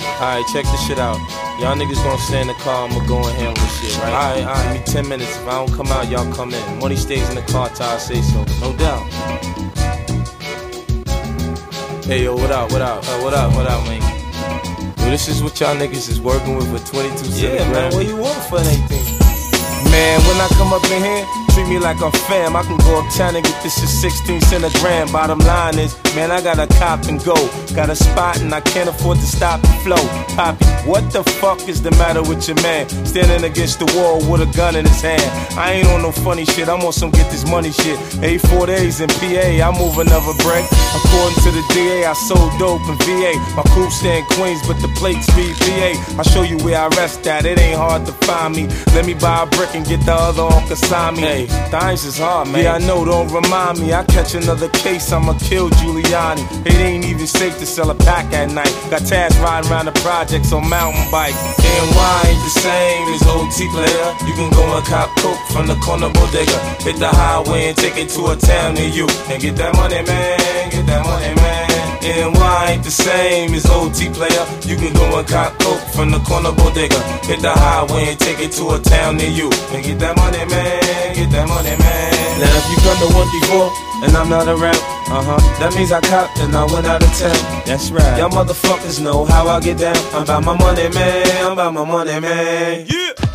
Alright, check this shit out. Y'all niggas gonna stay in the car, I'ma go and handle this shit, right? Alright, give me 10 minutes. If I don't come out, y'all come in. Money stays in the car till I say so, no doubt. Hey yo, what up, man? Yo, this is what y'all niggas is working with for 22 cents. Yeah, man, what you want for anything? Man, when I come up in here, treat me like I'm fam. I can go uptown and get this shit 16 cents a gram. Bottom line is, man, I got a cop and go. Got a spot and I can't afford to stop the flow. Poppy, what the fuck is the matter with your man? Standing against the wall with a gun in his hand. I ain't on no funny shit, I'm on some get this money shit. 84 days in PA, I move another brick. According to the DA, I sold dope in VA. My crew stay in Queens, but the plates be PA. I show you where I rest at, it ain't hard to find me. Let me buy a brick and get the other on Kasami. Hey, things is hard, man. Yeah, I know, don't remind me. I catch another case, I'ma kill Giuliani. It ain't even safe to sell a pack at night. Got Taz riding around the projects on mountain bikes. NY ain't the same as OT player. You can go and cop coke from the corner bodega. Hit the highway and take it to a town near you. And get that money, man, get that money, man. NY ain't the same as OT player. You can go and cop coke from the corner bodega. Hit the highway and take it to a town near you. And get that money, man, get that money, man. Now if you come to 134 and I'm not around, that means I copped and I went out of town. That's right. Y'all motherfuckers know how I get down. I'm about my money, man, I'm about my money, man. Yeah.